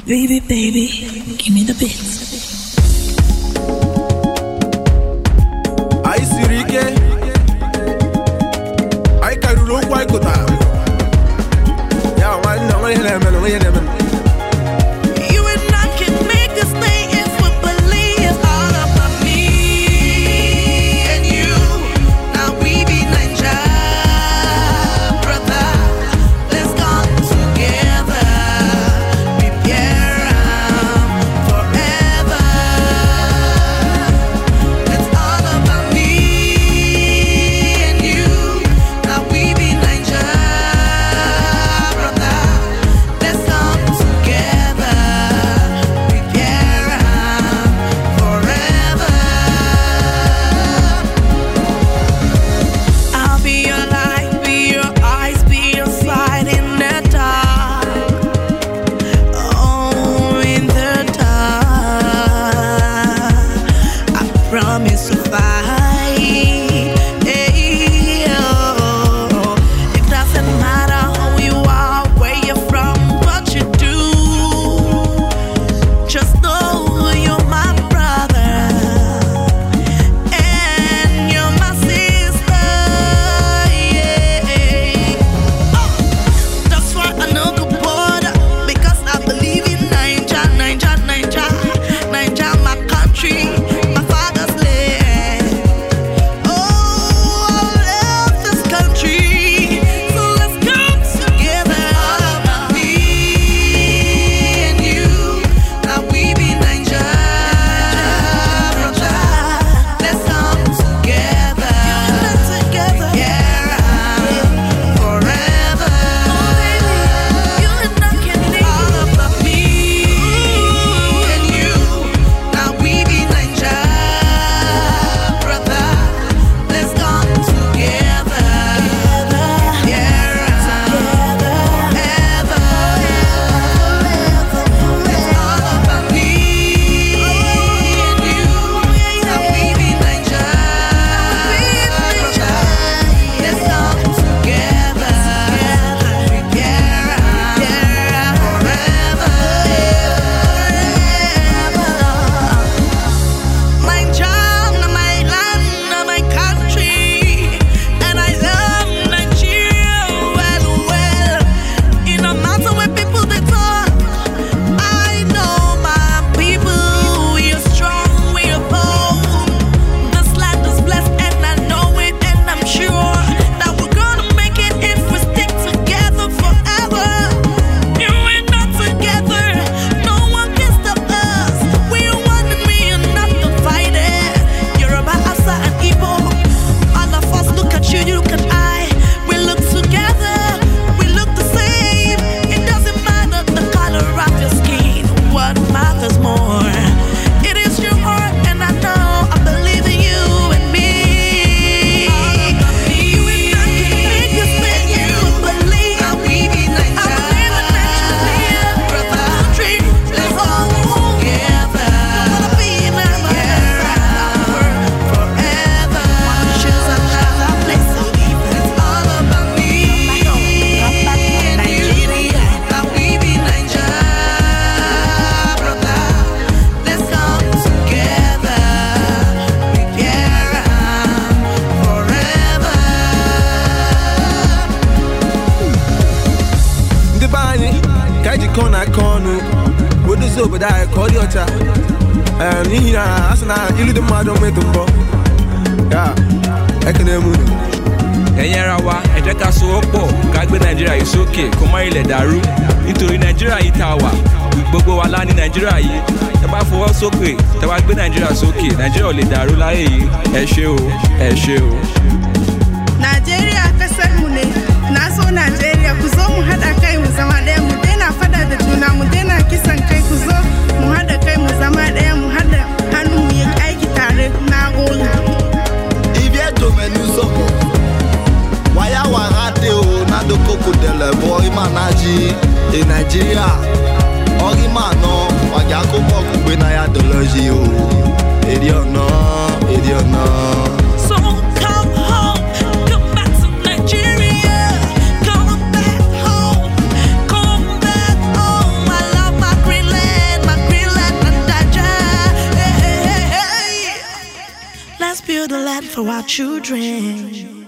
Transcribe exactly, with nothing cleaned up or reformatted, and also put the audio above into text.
Baby, baby, give me the beats. I see Rike. I can look like a time. Yeah, I know I am an enemy. You and I can make this thing if we believe all about me and you. Now we be ninja, brother. Let's come together. Prepare forever. It's all about me and you. Now we be ninja, brother. Let's come together. Prepare forever. I'll be your light, be your eyes, be your side in the dark. Oh, in the dark. I promise to fight. Hey, oh. It doesn't matter who you are, where you're from, what you do. Just know you're my brother and you're my sister. Yeah. Oh, that's why I know the border because I believe in Ninja, Ninja, Ninja, Ninja, my country, my father's land. Oh, I love this country, so let's come together. All about me and you. Now we be Ninja, brother. Let's come together. Together. Yeah, forever. You and I can live. All about me and you. Now we be Ninja, brother. Let's come together. Yeah, forever. It's all about me and you. Now we be Ninja, brother. Let's come together. Prepare forever. My job, my land, my country, and I love Nigeria well, well. In a matter where people they talk, I know my people. We are strong, we are bold. This land is blessed, and I know it, and I'm sure that we're gonna make it if we stick together forever. You and I together, no one can stop us. We are one and we are not divided. Yoruba, Hausa, and Igbo, all of us look at you, you look at I. We look together, we look the same. It doesn't matter the color of your skin. What matters more? It is your heart, and I know I believe in you and me. You and I can make this thing if we believe. Now we be Ninja, I believe in Nigeria, brother. Country, let's all together. Wanna be number forever. Choose another place to live. It's all about me and you. Now we be Ninja, brother. Let's come together. Prepare forever. The bani, Kaji Kona Konu, what is over there? Call your child. And Nina, Asana, you little madam with them. Yeah, I can hear you. Ẹ̀yẹ́rawa ẹ̀jẹ̀ ká sowọ́pọ̀ ká gbé Nàìjíríà yìí sókè kó má ilẹ̀ dàrú nítorí Nàìjíríà yìí tá a wà gbogbo wa lá ní Nàìjíríà yìí tẹ́ bá fọwọ́ sókè tẹ́ bá gbé Nàìjíríà sókè Nàìjíríà ò lè dàrú láyé yìí ẹ ṣé o ẹ ṣé o. Najeriya kasar mu ne, na so Najeriya ku zo mu haɗa kai mu zama ɗaya mu daina fada da juna mu daina kisan kai ku zo mu haɗa kai mu zama ɗaya mu haɗa hannu mu yi aiki tare na gode. Ivie domenu soko Waya warate o na do koko dele boy manaji e Nigeria Ori mano waja ko boku gbe na ya doloji o Eri ona eri ona So come home, come back to Nigeria. Come back home, come back home. I love my green land. the land for our children.